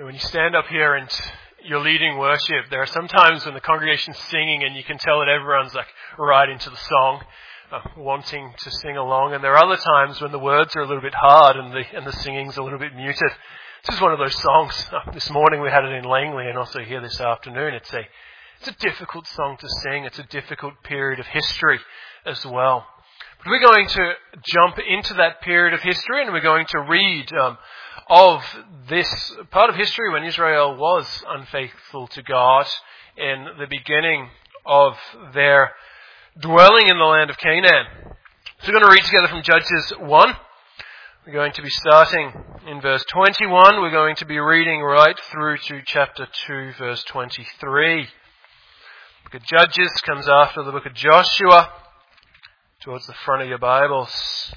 When you stand up here and you're leading worship, there are some times when the congregation's singing and you can tell that everyone's like right into the song, wanting to sing along. And there are other times when the words are a little bit hard and the singing's a little bit muted. This is one of those songs. This morning we had it in Langley and also here this afternoon. It's a difficult song to sing. It's a difficult period of history as well. But we're going to jump into that period of history and we're going to read of this part of history when Israel was unfaithful to God in the beginning of their dwelling in the land of Canaan. So we're going to read together from Judges 1. We're going to be starting in verse 21. We're going to be reading right through to chapter 2, verse 23. The book of Judges comes after the book of Joshua, towards the front of your Bibles.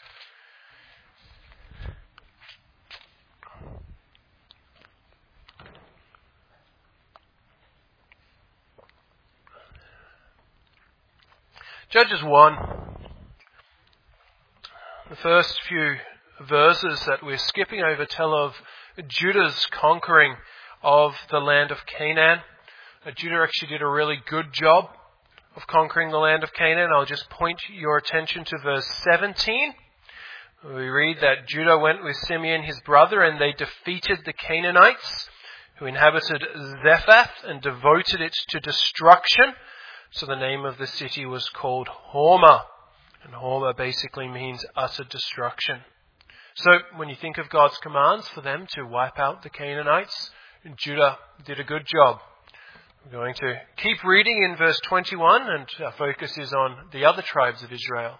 Judges 1, the first few verses that we're skipping over tell of Judah's conquering of the land of Canaan. Judah actually did a really good job of conquering the land of Canaan. I'll just point your attention to verse 17. We read that Judah went with Simeon his brother and they defeated the Canaanites who inhabited Zephath and devoted it to destruction. So the name of the city was called Hormah. And Hormah basically means utter destruction. So when you think of God's commands for them to wipe out the Canaanites, Judah did a good job. We're going to keep reading in verse 21 and our focus is on the other tribes of Israel.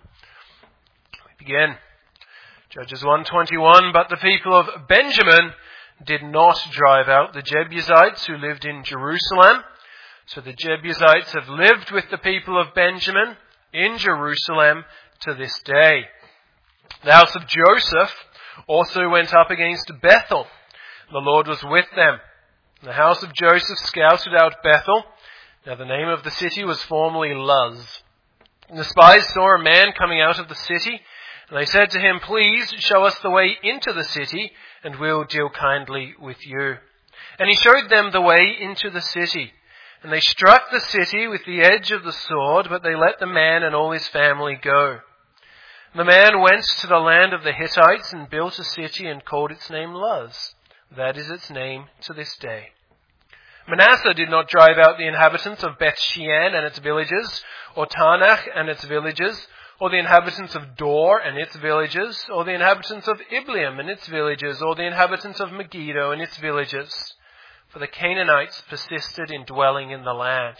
We begin. Judges 1:21, but the people of Benjamin did not drive out the Jebusites who lived in Jerusalem. So the Jebusites have lived with the people of Benjamin in Jerusalem to this day. The house of Joseph also went up against Bethel. The Lord was with them. The house of Joseph scouted out Bethel. Now the name of the city was formerly Luz. And the spies saw a man coming out of the city, and they said to him, please show us the way into the city, and we'll deal kindly with you. And he showed them the way into the city. And they struck the city with the edge of the sword, but they let the man and all his family go. The man went to the land of the Hittites and built a city and called its name Luz. That is its name to this day. Manasseh did not drive out the inhabitants of Beth Shean and its villages, or Taanach and its villages, or the inhabitants of Dor and its villages, or the inhabitants of Ibleam and its villages, or the inhabitants of Megiddo and its villages. For the Canaanites persisted in dwelling in the land.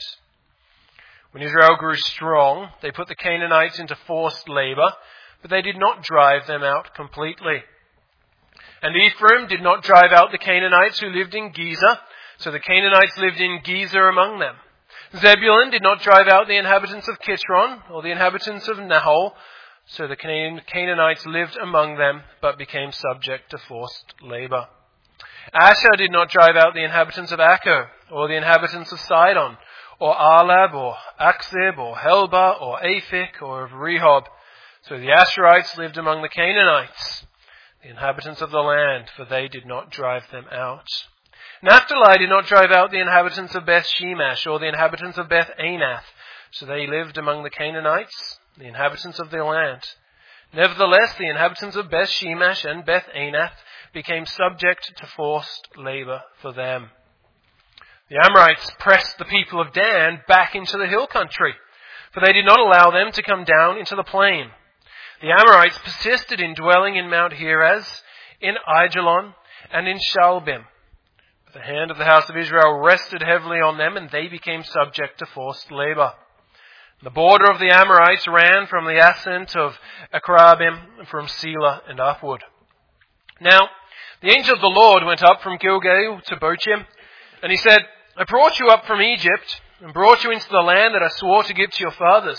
When Israel grew strong, they put the Canaanites into forced labor, but they did not drive them out completely. And Ephraim did not drive out the Canaanites who lived in Gezer, so the Canaanites lived in Gezer among them. Zebulun did not drive out the inhabitants of Kitron, or the inhabitants of Nahol, so the Canaanites lived among them, but became subject to forced labor. Asher did not drive out the inhabitants of Akko, or the inhabitants of Sidon, or Arlab, or Aksib, or Helba, or Aphik, or of Rehob. So the Asherites lived among the Canaanites, the inhabitants of the land, for they did not drive them out. Naphtali did not drive out the inhabitants of Beth Shemesh, or the inhabitants of Beth Anath, so they lived among the Canaanites, the inhabitants of the land. Nevertheless, the inhabitants of Beth Shemesh and Beth Anath became subject to forced labor for them. The Amorites pressed the people of Dan back into the hill country, for they did not allow them to come down into the plain. The Amorites persisted in dwelling in Mount Heres, in Aijalon, and in Shaalbim. But the hand of the house of Israel rested heavily on them, and they became subject to forced labor. The border of the Amorites ran from the ascent of Akrabim, from Selah and upward. Now, the angel of the Lord went up from Gilgal to Bochim, and he said, I brought you up from Egypt, and brought you into the land that I swore to give to your fathers.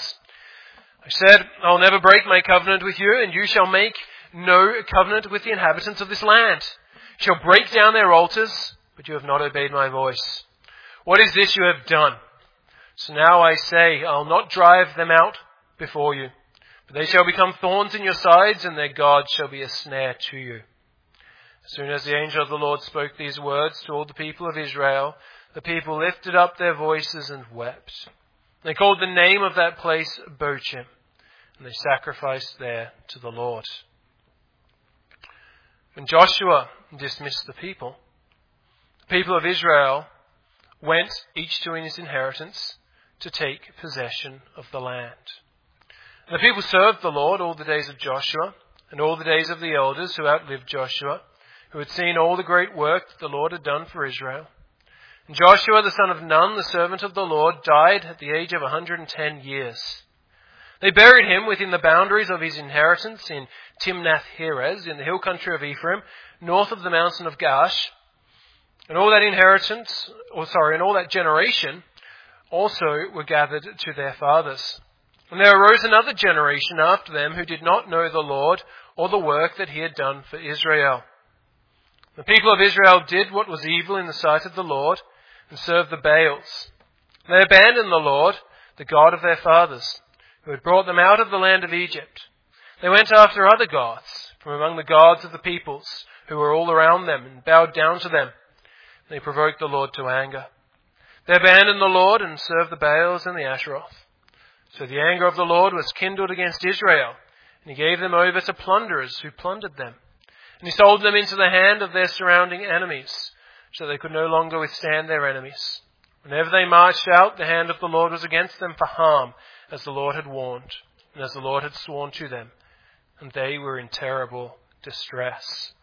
I said, I'll never break my covenant with you, and you shall make no covenant with the inhabitants of this land. You shall break down their altars, but you have not obeyed my voice. What is this you have done? So now I say, I'll not drive them out before you, but they shall become thorns in your sides, and their God shall be a snare to you. As soon as the angel of the Lord spoke these words to all the people of Israel, the people lifted up their voices and wept. They called the name of that place Bochim, and they sacrificed there to the Lord. When Joshua dismissed the people of Israel went each to his inheritance to take possession of the land. And the people served the Lord all the days of Joshua and all the days of the elders who outlived Joshua, who had seen all the great work that the Lord had done for Israel. And Joshua the son of Nun, the servant of the Lord, died at the age of 110 years. They buried him within the boundaries of his inheritance in Timnath-Heres, in the hill country of Ephraim, north of the mountain of Gaash. And all that generation also were gathered to their fathers. And there arose another generation after them who did not know the Lord or the work that he had done for Israel. The people of Israel did what was evil in the sight of the Lord and served the Baals. They abandoned the Lord, the God of their fathers, who had brought them out of the land of Egypt. They went after other gods from among the gods of the peoples who were all around them and bowed down to them. They provoked the Lord to anger. They abandoned the Lord and served the Baals and the Asheroth. So the anger of the Lord was kindled against Israel, and he gave them over to plunderers who plundered them. And he sold them into the hand of their surrounding enemies, so they could no longer withstand their enemies. Whenever they marched out, the hand of the Lord was against them for harm, as the Lord had warned, and as the Lord had sworn to them. And they were in terrible distress.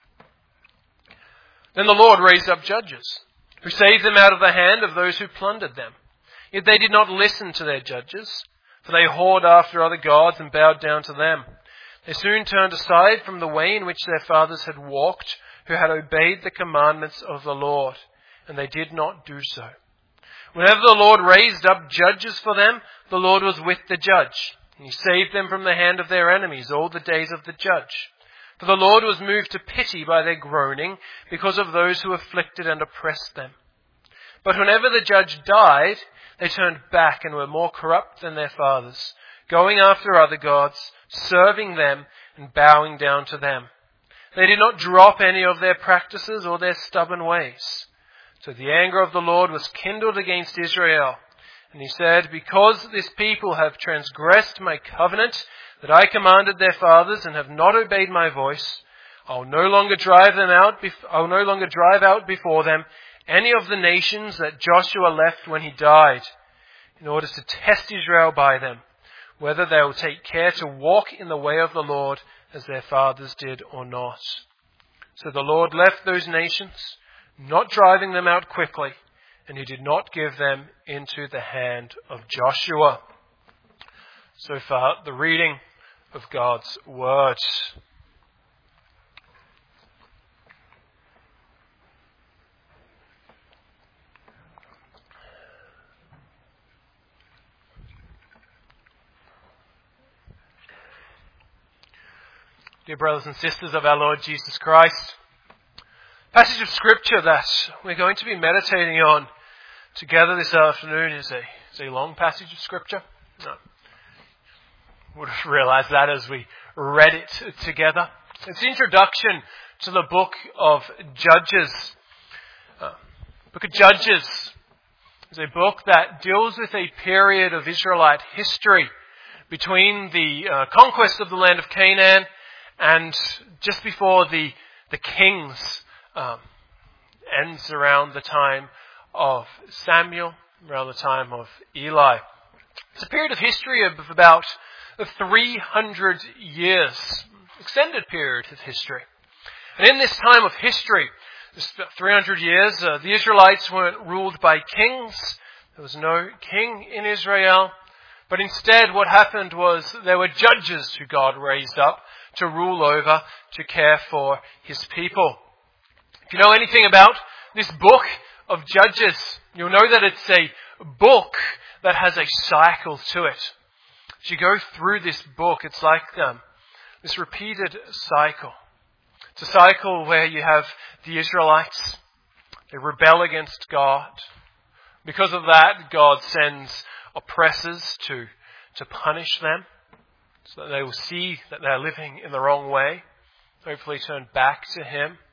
Then the Lord raised up judges, who saved them out of the hand of those who plundered them. Yet they did not listen to their judges, for they whored after other gods and bowed down to them. They soon turned aside from the way in which their fathers had walked, who had obeyed the commandments of the Lord, and they did not do so. Whenever the Lord raised up judges for them, the Lord was with the judge, and he saved them from the hand of their enemies all the days of the judge. For the Lord was moved to pity by their groaning because of those who afflicted and oppressed them. But whenever the judge died, they turned back and were more corrupt than their fathers, going after other gods, serving them and bowing down to them. They did not drop any of their practices or their stubborn ways. So the anger of the Lord was kindled against Israel. And he said, because this people have transgressed my covenant that I commanded their fathers and have not obeyed my voice, I'll no longer drive out before them any of the nations that Joshua left when he died, in order to test Israel by them, whether they will take care to walk in the way of the Lord as their fathers did or not. So the Lord left those nations, not driving them out quickly, and he did not give them into the hand of Joshua. So far, the reading of God's word. Dear brothers and sisters of our Lord Jesus Christ, the passage of Scripture that we're going to be meditating on together this afternoon is a long passage of Scripture. No. Would have realised that as we read it together. It's the introduction to the book of Judges. Book of Judges is a book that deals with a period of Israelite history between the conquest of the land of Canaan and just before the kings ends around the time of Samuel, around the time of Eli. It's a period of history of about 300 years, extended period of history. And in this time of history, this 300 years, the Israelites weren't ruled by kings. There was no king in Israel. But instead what happened was there were judges who God raised up to rule over, to care for his people. If you know anything about this book of Judges, you'll know that it's a book that has a cycle to it. As you go through this book, it's like this repeated cycle. It's a cycle where you have the Israelites. They rebel against God. Because of that, God sends oppressors to punish them, so that they will see that they're living in the wrong way, hopefully turn back to him.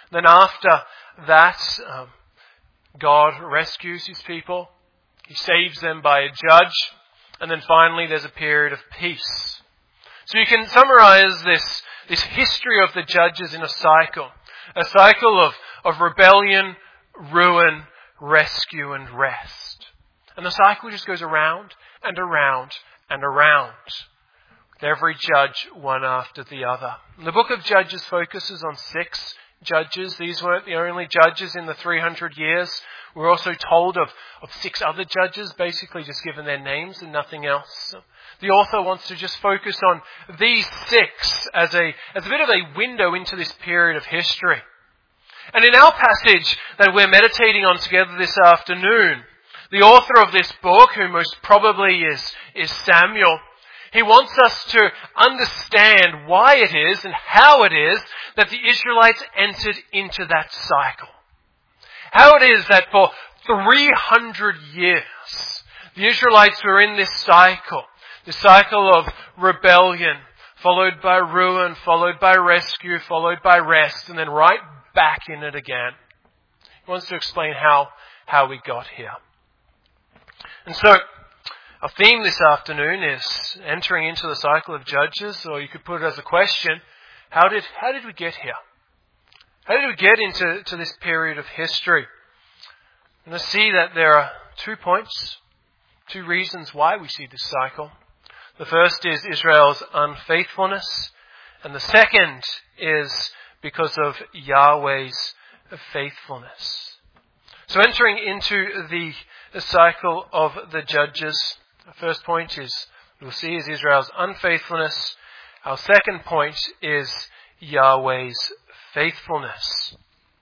Then after that, God rescues his people. He saves them by a judge. And then finally there's a period of peace. So you can summarize this history of the judges in a cycle. A cycle of rebellion, ruin, rescue and rest. And the cycle just goes around and around and around. With every judge one after the other. And the book of Judges focuses on 6 judges. These weren't the only judges in the 300 years. We're also told of 6 other judges, basically just given their names and nothing else. The author wants to just focus on these 6 as a bit of a window into this period of history. And in our passage that we're meditating on together this afternoon, the author of this book, who most probably is Samuel, he wants us to understand why it is and how it is that the Israelites entered into that cycle. How it is that for 300 years, the Israelites were in this cycle of rebellion, followed by ruin, followed by rescue, followed by rest, and then right back in it again. He wants to explain how we got here. And so, our theme this afternoon is entering into the cycle of Judges, or you could put it as a question, how did we get here? How did we get into this period of history? And I see that there are 2 points, 2 reasons why we see this cycle. The first is Israel's unfaithfulness, and the second is because of Yahweh's faithfulness. So entering into the cycle of the Judges, the first point we'll see is Israel's unfaithfulness. Our second point is Yahweh's faithfulness.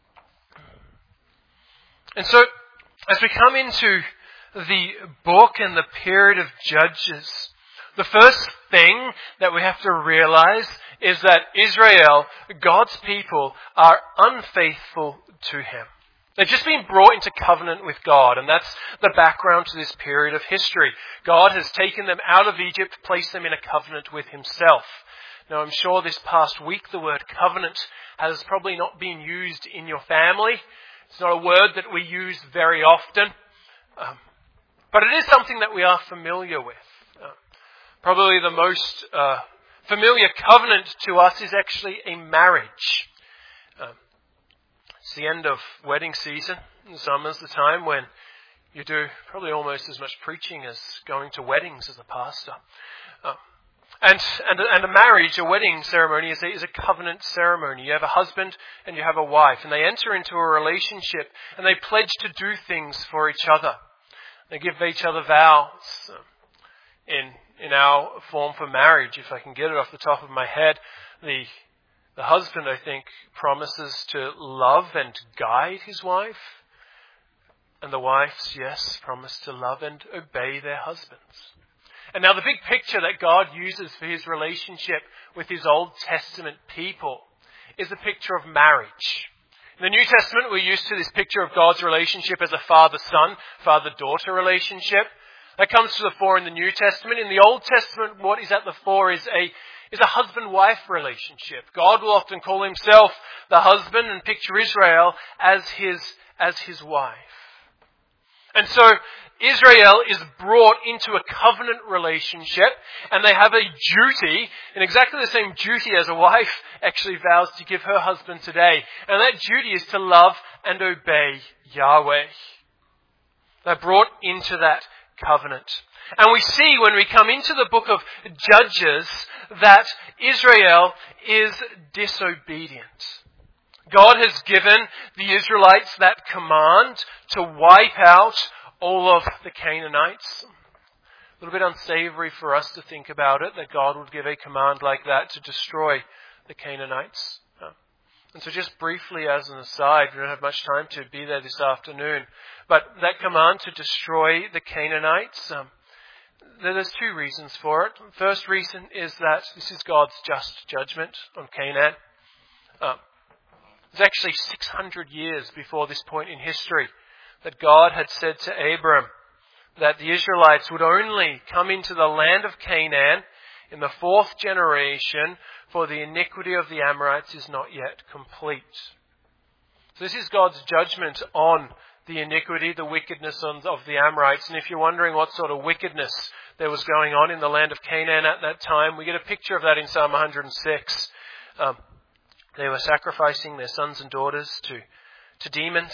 And so, as we come into the book and the period of Judges, the first thing that we have to realize is that Israel, God's people, are unfaithful to Him. They've just been brought into covenant with God, and that's the background to this period of history. God has taken them out of Egypt, placed them in a covenant with Himself. Now, I'm sure this past week the word covenant has probably not been used in your family. It's not a word that we use very often. But it is something that we are familiar with. Probably the most familiar covenant to us is actually a marriage. It's the end of wedding season. Summer's the time when you do probably almost as much preaching as going to weddings as a pastor. And a marriage, a wedding ceremony is a covenant ceremony. You have a husband and you have a wife, and they enter into a relationship and they pledge to do things for each other. They give each other vows. In our form for marriage, if I can get it off the top of my head, the husband, I think, promises to love and guide his wife. And the wives, yes, promise to love and obey their husbands. And now the big picture that God uses for His relationship with His Old Testament people is a picture of marriage. In the New Testament, we're used to this picture of God's relationship as a father-son, father-daughter relationship. That comes to the fore in the New Testament. In the Old Testament, what is at the fore is a husband-wife relationship. God will often call Himself the husband and picture Israel as his wife. And so Israel is brought into a covenant relationship, and they have a duty, and exactly the same duty as a wife actually vows to give her husband today. And that duty is to love and obey Yahweh. They're brought into that covenant. And we see when we come into the book of Judges that Israel is disobedient. God has given the Israelites that command to wipe out all of the Canaanites. A little bit unsavory for us to think about it, that God would give a command like that to destroy the Canaanites. And so just briefly as an aside, we don't have much time to be there this afternoon, but that command to destroy the Canaanites, there's 2 reasons for it. The first reason is that this is God's just judgment on Canaan. It's actually 600 years before this point in history that God had said to Abram that the Israelites would only come into the land of Canaan in the 4th generation, for the iniquity of the Amorites is not yet complete. So this is God's judgment on the iniquity, the wickedness of the Amorites. And if you're wondering what sort of wickedness there was going on in the land of Canaan at that time, we get a picture of that in Psalm 106. They were sacrificing their sons and daughters to demons.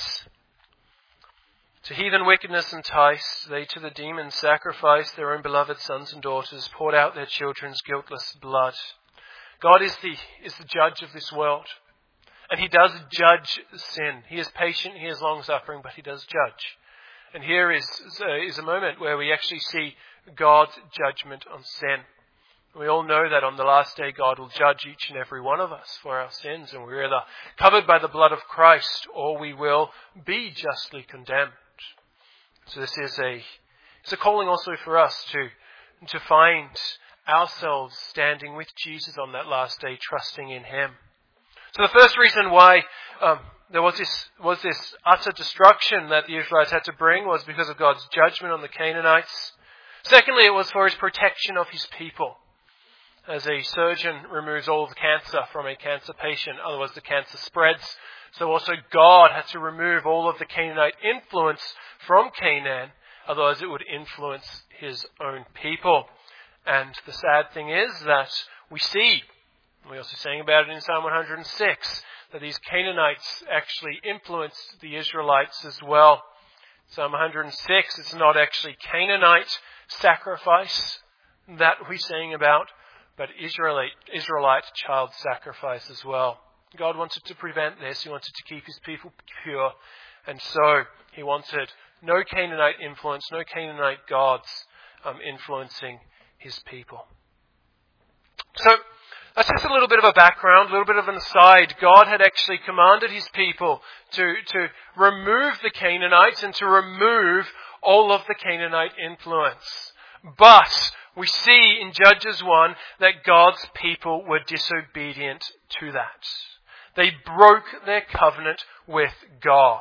To heathen wickedness enticed, they to the demons sacrificed their own beloved sons and daughters, poured out their children's guiltless blood. God is the judge of this world. And he does judge sin. He is patient, he is long-suffering, but he does judge. And here is a moment where we actually see God's judgment on sin. We all know that on the last day God will judge each and every one of us for our sins, and we're either covered by the blood of Christ or we will be justly condemned. So this is a calling also for us to find ourselves standing with Jesus on that last day, trusting in him. So the first reason why there was this utter destruction that the Israelites had to bring was because of God's judgment on the Canaanites. Secondly, it was for his protection of his people. As a surgeon removes all the cancer from a cancer patient, otherwise the cancer spreads. So also God had to remove all of the Canaanite influence from Canaan, otherwise it would influence his own people. And the sad thing is that we also sang about it in Psalm 106, that these Canaanites actually influenced the Israelites as well. Psalm 106, it's not actually Canaanite sacrifice that we sang about, but Israelite child sacrifice as well. God wanted to prevent this. He wanted to keep his people pure. And so he wanted no Canaanite influence, no Canaanite gods influencing his people. So that's just a little bit of a background, a little bit of an aside. God had actually commanded his people to remove the Canaanites and to remove all of the Canaanite influence. But we see in Judges 1 that God's people were disobedient to that. They broke their covenant with God.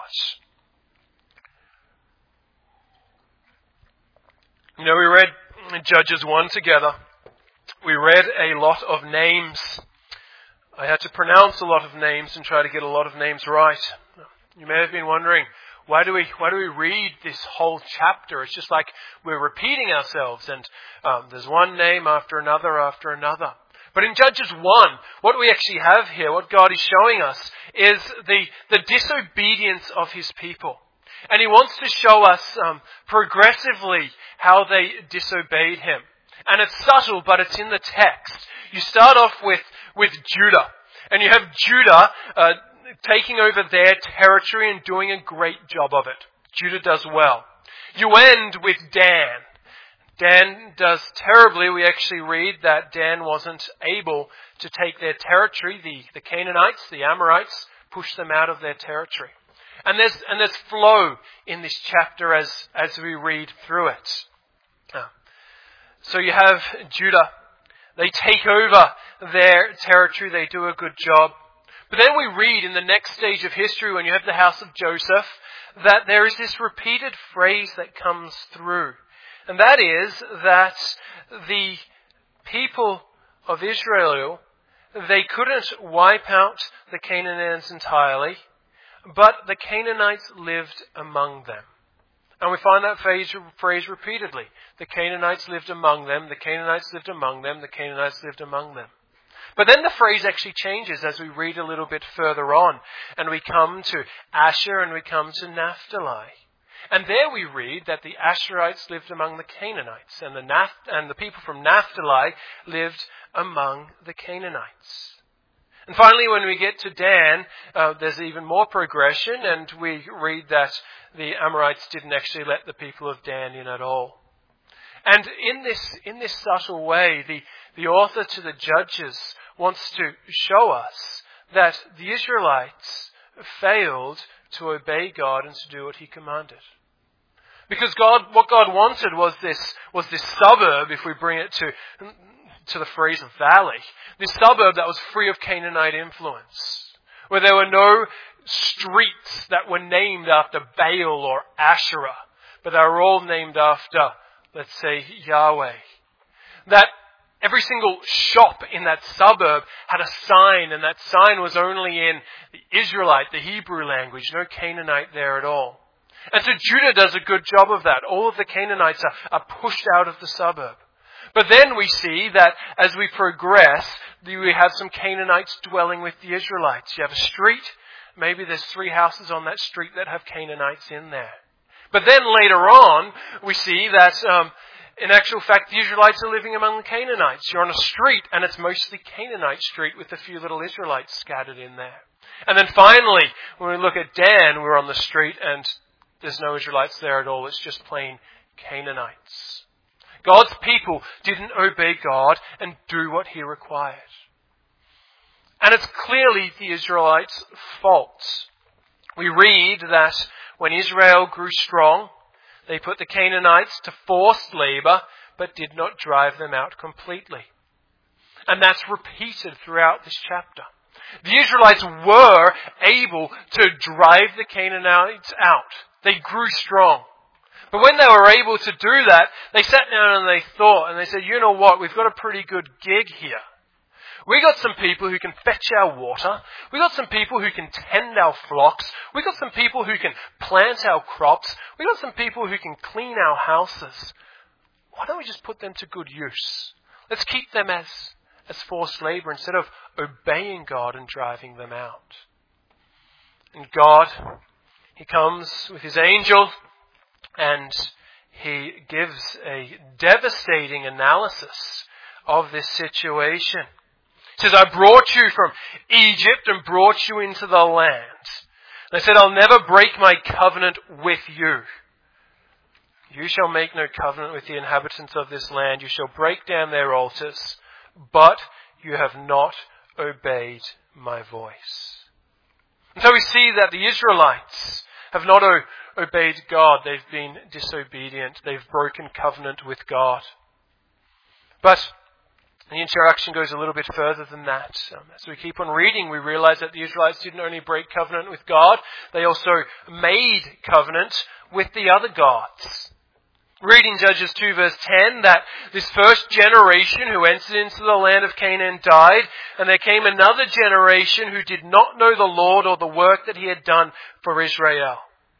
You know, we read Judges 1 together. We read a lot of names. I had to pronounce a lot of names and try to get a lot of names right. You may have been wondering, why do we read this whole chapter? It's just like we're repeating ourselves, and there's one name after another after another. But in Judges 1, what we actually have here, what God is showing us, is the disobedience of his people. And he wants to show us progressively how they disobeyed him. And it's subtle, but it's in the text. You start off with Judah. And you have Judah taking over their territory and doing a great job of it. Judah does well. You end with Dan. Dan does terribly. We actually read that Dan wasn't able to take their territory. The Canaanites, the Amorites, pushed them out of their territory. And there's flow in this chapter as we read through it. So you have Judah. They take over their territory. They do a good job. But then we read in the next stage of history, when you have the house of Joseph, that there is this repeated phrase that comes through. And that is that the people of Israel, they couldn't wipe out the Canaanites entirely, but the Canaanites lived among them. And we find that phrase repeatedly. The Canaanites lived among them, the Canaanites lived among them, the Canaanites lived among them. But then the phrase actually changes as we read a little bit further on. And we come to Asher and we come to Naphtali. And there we read that the Asherites lived among the Canaanites. And the people from Naphtali lived among the Canaanites. And finally, when we get to Dan, there's even more progression. And we read that the Amorites didn't actually let the people of Dan in at all. And in this subtle way, the author to the Judges wants to show us that the Israelites failed to obey God and to do what he commanded. Because what God wanted was this suburb, if we bring it to the phrase of valley, this suburb that was free of Canaanite influence, where there were no streets that were named after Baal or Asherah, but they were all named after, let's say, Yahweh. That Every single shop in that suburb had a sign, and that sign was only in the Israelite, the Hebrew language, no Canaanite there at all. And so Judah does a good job of that. All of the Canaanites are pushed out of the suburb. But then we see that as we progress, we have some Canaanites dwelling with the Israelites. You have a street, maybe there's 3 houses on that street that have Canaanites in there. But then later on, we see that in actual fact, the Israelites are living among the Canaanites. You're on a street, and it's mostly Canaanite street with a few little Israelites scattered in there. And then finally, when we look at Dan, we're on the street, and there's no Israelites there at all. It's just plain Canaanites. God's people didn't obey God and do what He required. And it's clearly the Israelites' fault. We read that when Israel grew strong, they put the Canaanites to forced labor, but did not drive them out completely. And that's repeated throughout this chapter. The Israelites were able to drive the Canaanites out. They grew strong. But when they were able to do that, they sat down and they thought, and they said, you know what, we've got a pretty good gig here. We got some people who can fetch our water. We got some people who can tend our flocks. We got some people who can plant our crops. We got some people who can clean our houses. Why don't we just put them to good use? Let's keep them as forced labor instead of obeying God and driving them out. And God, He comes with His angel and He gives a devastating analysis of this situation. He says, I brought you from Egypt and brought you into the land. And I said, I'll never break my covenant with you. You shall make no covenant with the inhabitants of this land. You shall break down their altars, but you have not obeyed my voice. And so we see that the Israelites have not obeyed God. They've been disobedient. They've broken covenant with God. But the interaction goes a little bit further than that. As we keep on reading, we realize that the Israelites didn't only break covenant with God, they also made covenant with the other gods. Reading Judges 2 verse 10, that this first generation who entered into the land of Canaan died, and there came another generation who did not know the Lord or the work that He had done for Israel.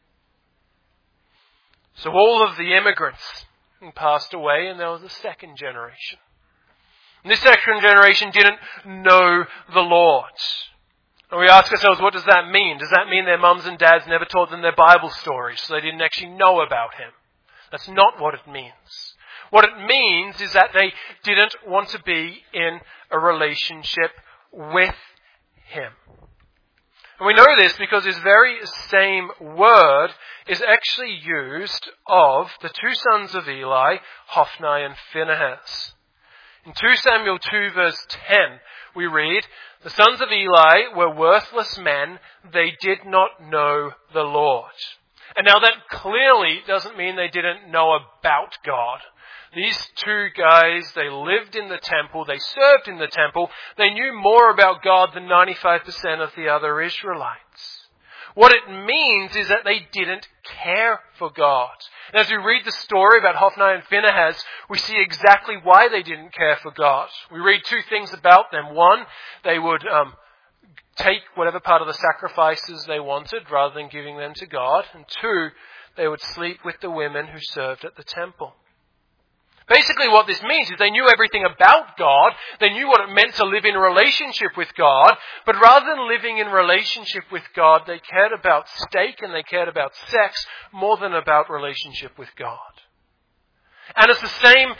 So all of the immigrants passed away, and there was a second generation. And this second generation didn't know the Lord. And we ask ourselves, what does that mean? Does that mean their mums and dads never taught them their Bible stories, so they didn't actually know about Him? That's not what it means. What it means is that they didn't want to be in a relationship with Him. And we know this because this very same word is actually used of the 2 sons of Eli, Hophni and Phinehas. In 2 Samuel 2 verse 10, we read, the sons of Eli were worthless men. They did not know the Lord. And now that clearly doesn't mean they didn't know about God. These 2 guys, they lived in the temple, they served in the temple, they knew more about God than 95% of the other Israelites. What it means is that they didn't care for God. And as we read the story about Hophni and Phinehas, we see exactly why they didn't care for God. We read 2 things about them. One, they would take whatever part of the sacrifices they wanted rather than giving them to God. And 2, they would sleep with the women who served at the temple. Basically what this means is they knew everything about God, they knew what it meant to live in a relationship with God, but rather than living in relationship with God, they cared about steak and they cared about sex more than about relationship with God. And it's the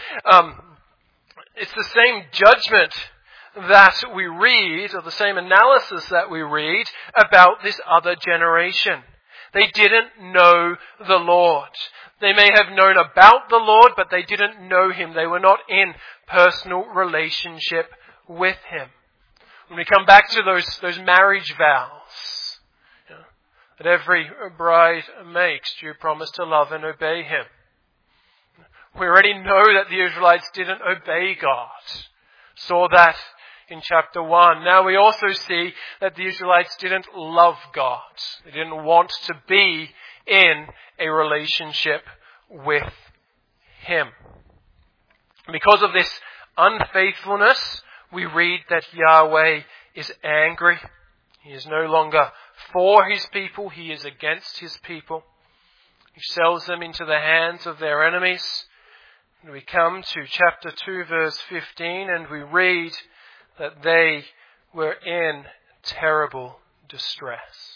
same judgment that we read, or the same analysis that we read about this other generation. They didn't know the Lord. They may have known about the Lord, but they didn't know Him. They were not in personal relationship with Him. When we come back to those marriage vows, that every bride makes, do you promise to love and obey Him? We already know that the Israelites didn't obey God. Saw that in chapter 1. Now we also see that the Israelites didn't love God. They didn't want to be in a relationship with Him. Because of this unfaithfulness, we read that Yahweh is angry. He is no longer for his people, he is against his people. He sells them into the hands of their enemies. And we come to chapter 2, verse 15, and we read that they were in terrible distress.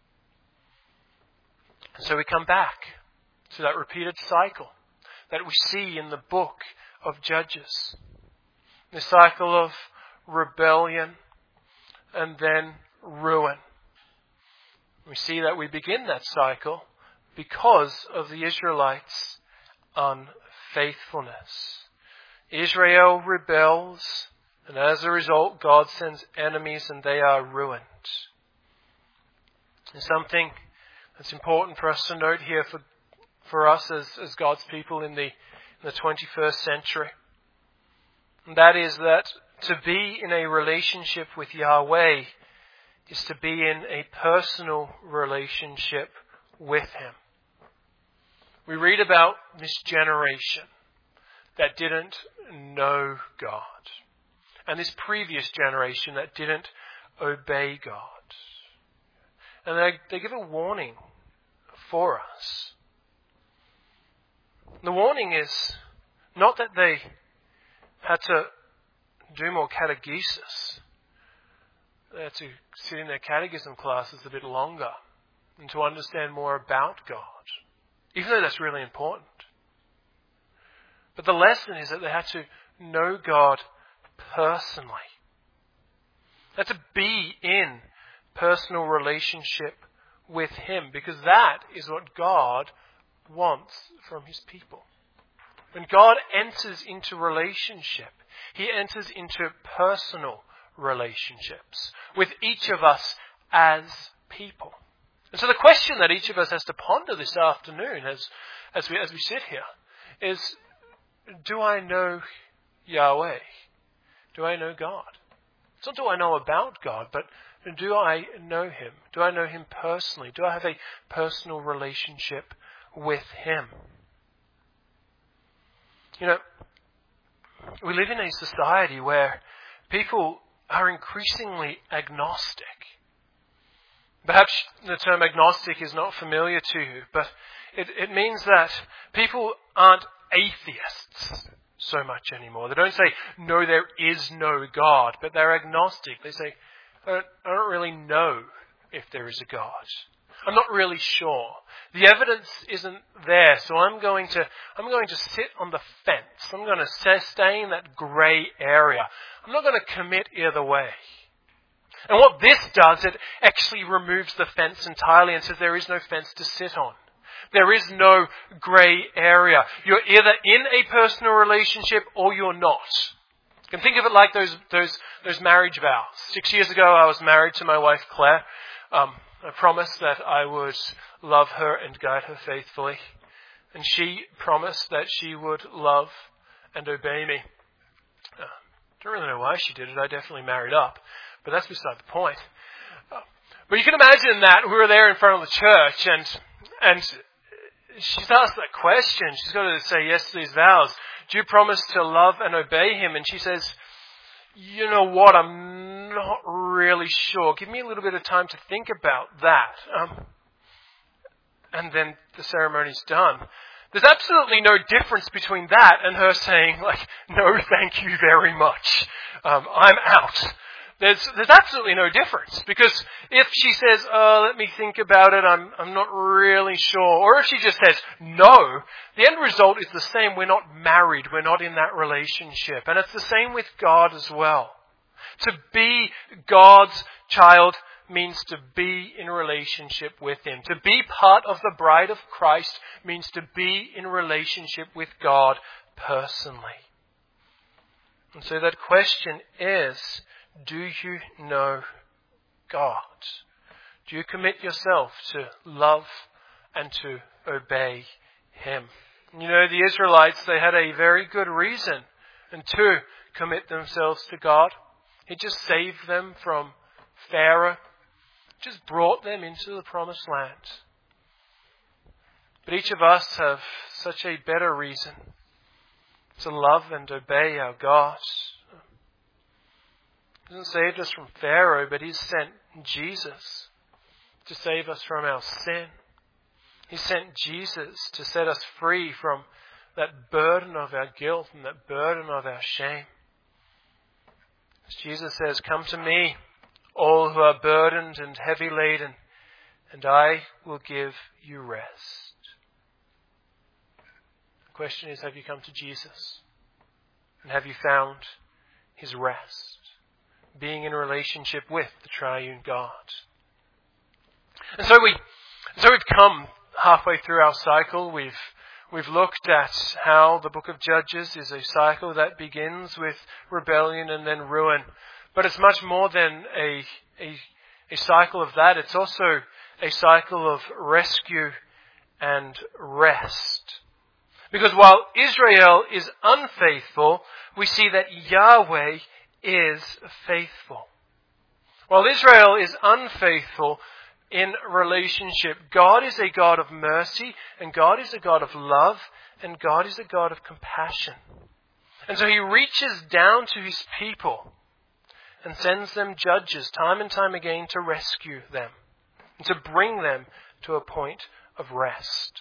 So we come back to that repeated cycle that we see in the book of Judges. The cycle of rebellion and then ruin. We see that we begin that cycle because of the Israelites' unfaithfulness. Israel rebels, and as a result, God sends enemies and they are ruined. There's something that's important for us to note here for us as God's people in the 21st century. And that is that to be in a relationship with Yahweh is to be in a personal relationship with Him. We read about this generation that didn't know God, and this previous generation that didn't obey God. And they give a warning for us. The warning is not that they had to do more catechesis. They had to sit in their catechism classes a bit longer and to understand more about God, even though that's really important. But the lesson is that they had to know God personally. They had to be in personal relationship with Him, because that is what God wants from His people. When God enters into relationship, He enters into personal relationships with each of us as people. And so the question that each of us has to ponder this afternoon as we sit here is, do I know Yahweh? Do I know God? It's not do I know about God, but do I know Him? Do I know Him personally? Do I have a personal relationship with Him? You know, we live in a society where people are increasingly agnostic. Perhaps the term agnostic is not familiar to you, but it means that people aren't atheists so much anymore. They don't say, no, there is no God, but they're agnostic. They say, I don't really know if there is a God. I'm not really sure. The evidence isn't there, so I'm going to sit on the fence. I'm going to stay in that grey area. I'm not going to commit either way. And what this does, it actually removes the fence entirely and says there is no fence to sit on. There is no grey area. You're either in a personal relationship or you're not. You can think of it like those marriage vows. 6 years ago, I was married to my wife, Claire. I promised that I would love her and guide her faithfully. And she promised that she would love and obey me. Don't really know why she did it. I definitely married up. But that's beside the point. But you can imagine that we were there in front of the church and she's asked that question. She's got to say yes to these vows. Do you promise to love and obey Him? And she says, you know what, I'm not really sure. Give me a little bit of time to think about that. And then the ceremony's done. There's absolutely no difference between that and her saying, no, thank you very much. I'm out. There's absolutely no difference, because if she says, let me think about it, I'm not really sure, or if she just says no, the end result is the same. We're not married. We're not in that relationship. And it's the same with God as well. To be God's child means to be in relationship with Him. To be part of the bride of Christ means to be in relationship with God personally. And so that question is, do you know God? Do you commit yourself to love and to obey Him? You know, the Israelites, they had a very good reason to commit themselves to God. He just saved them from Pharaoh, just brought them into the promised land. But each of us have such a better reason to love and obey our God. He hasn't saved us from Pharaoh, but He's sent Jesus to save us from our sin. He sent Jesus to set us free from that burden of our guilt and that burden of our shame. As Jesus says, "Come to me, all who are burdened and heavy laden, and I will give you rest." The question is, have you come to Jesus? And have you found His rest? Being in relationship with the triune God. And so we've come halfway through our cycle. We've looked at how the book of Judges is a cycle that begins with rebellion and then ruin. But it's much more than a cycle of that. It's also a cycle of rescue and rest. Because while Israel is unfaithful, we see that Yahweh is faithful. While Israel is unfaithful in relationship, God is a God of mercy, and God is a God of love, and God is a God of compassion. And so He reaches down to His people and sends them judges time and time again to rescue them and to bring them to a point of rest.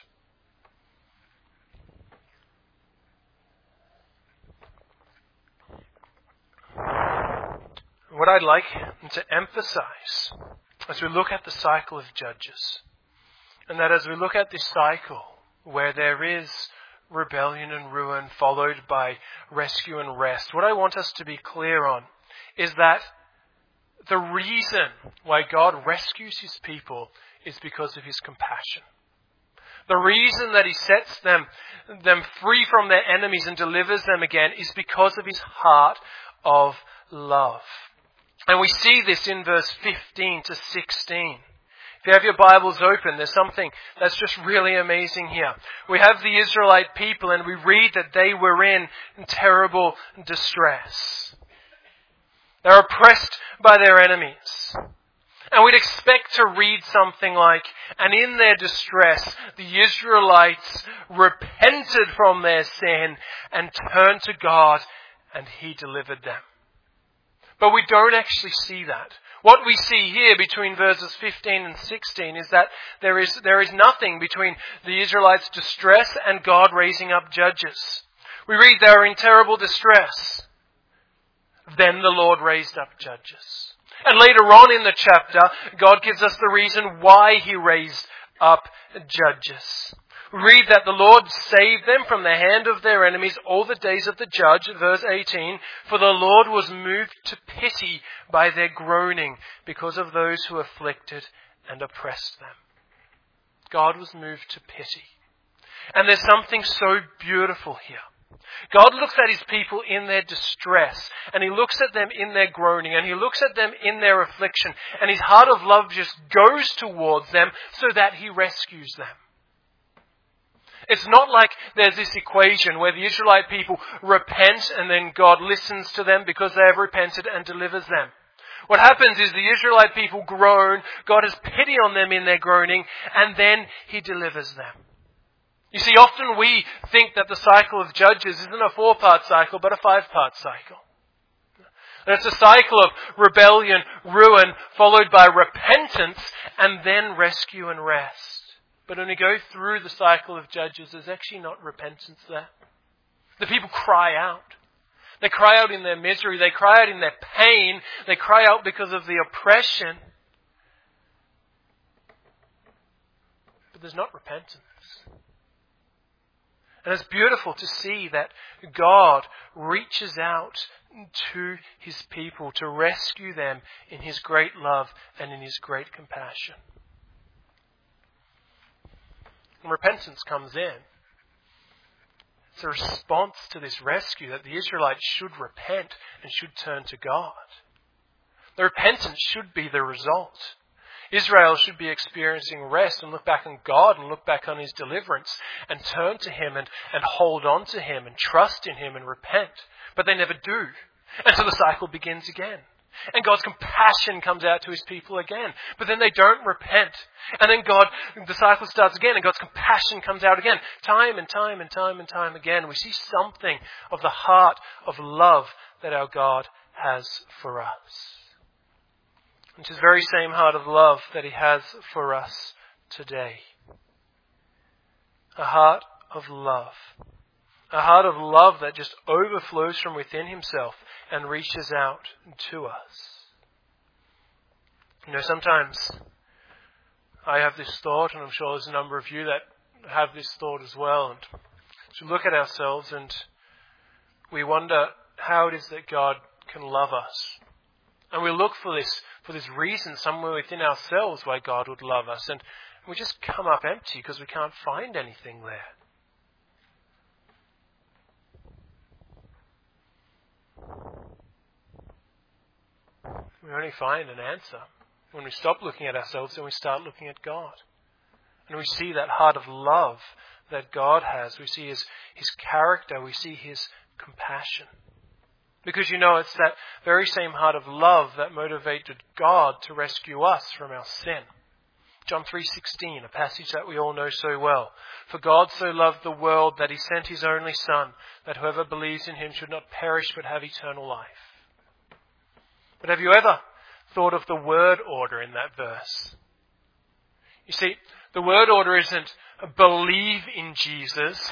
What I'd like to emphasize as we look at the cycle of Judges, and that as we look at this cycle where there is rebellion and ruin followed by rescue and rest, what I want us to be clear on is that the reason why God rescues His people is because of His compassion. The reason that He sets them free from their enemies and delivers them again is because of His heart of love. And we see this in verse 15 to 16. If you have your Bibles open, there's something that's just really amazing here. We have the Israelite people and we read that they were in terrible distress. They're oppressed by their enemies. And we'd expect to read something like, "And in their distress, the Israelites repented from their sin and turned to God, and He delivered them." But we don't actually see that. What we see here between verses 15 and 16 is that there is nothing between the Israelites' distress and God raising up judges. We read they were in terrible distress. Then the Lord raised up judges. And later on in the chapter, God gives us the reason why He raised up judges. We read that the Lord saved them from the hand of their enemies all the days of the judge, verse 18, "For the Lord was moved to pity by their groaning because of those who afflicted and oppressed them." God was moved to pity. And there's something so beautiful here. God looks at His people in their distress, and He looks at them in their groaning, and He looks at them in their affliction, and His heart of love just goes towards them so that He rescues them. It's not like there's this equation where the Israelite people repent and then God listens to them because they have repented and delivers them. What happens is the Israelite people groan, God has pity on them in their groaning, and then He delivers them. You see, often we think that the cycle of Judges isn't a 4-part cycle, but a 5-part cycle. And it's a cycle of rebellion, ruin, followed by repentance, and then rescue and rest. But when we go through the cycle of Judges, there's actually not repentance there. The people cry out. They cry out in their misery. They cry out in their pain. They cry out because of the oppression. But there's not repentance. And it's beautiful to see that God reaches out to His people to rescue them in His great love and in His great compassion. When repentance comes in, it's a response to this rescue that the Israelites should repent and should turn to God. The repentance should be the result. Israel should be experiencing rest and look back on God and look back on His deliverance and turn to Him and hold on to Him and trust in Him and repent. But they never do. And so the cycle begins again. And God's compassion comes out to his people again. But then they don't repent. And then the cycle starts again, and God's compassion comes out again. Time and time and time and time again, we see something of the heart of love that our God has for us. It's his very same heart of love that he has for us today. A heart of love. A heart of love that just overflows from within himself and reaches out to us. Sometimes I have this thought, and I'm sure there's a number of you that have this thought as well. And we look at ourselves and we wonder how it is that God can love us. And we look for this reason somewhere within ourselves why God would love us. And we just come up empty because we can't find anything there. We only find an answer when we stop looking at ourselves and we start looking at God. And we see that heart of love that God has. We see his character. We see his compassion. Because it's that very same heart of love that motivated God to rescue us from our sin. John 3:16, a passage that we all know so well. For God so loved the world that he sent his only Son, that whoever believes in him should not perish but have eternal life. But have you ever thought of the word order in that verse? You see, the word order isn't believe in Jesus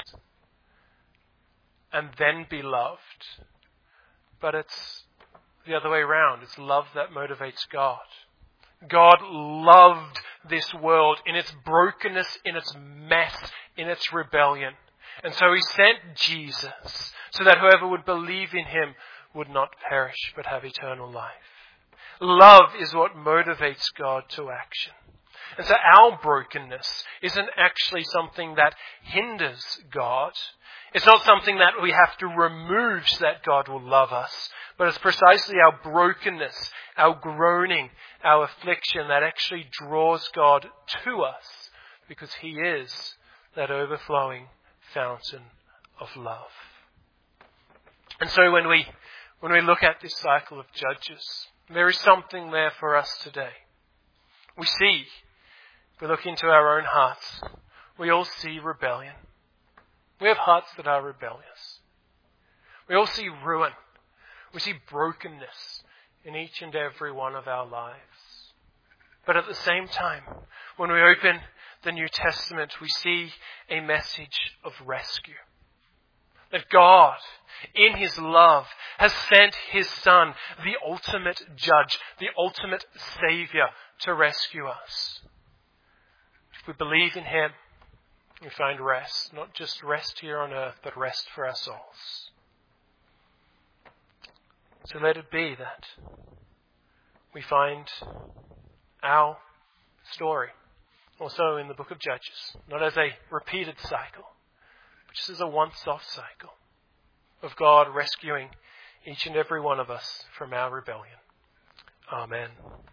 and then be loved. But it's the other way around. It's love that motivates God. God loved this world in its brokenness, in its mess, in its rebellion. And so he sent Jesus so that whoever would believe in him would not perish but have eternal life. Love is what motivates God to action. And so our brokenness isn't actually something that hinders God. It's not something that we have to remove so that God will love us. But it's precisely our brokenness, our groaning, our affliction that actually draws God to us, because he is that overflowing fountain of love. And so when we look at this cycle of Judges, there is something there for us today. We see, if we look into our own hearts, we all see rebellion. We have hearts that are rebellious. We all see ruin. We see brokenness in each and every one of our lives. But at the same time, when we open the New Testament, we see a message of rescue. That God, in his love, has sent his Son, the ultimate judge, the ultimate Saviour, to rescue us. If we believe in him, we find rest, not just rest here on earth, but rest for our souls. So let it be that we find our story also in the book of Judges, not as a repeated cycle, but just as a once-off cycle of God rescuing each and every one of us from our rebellion. Amen.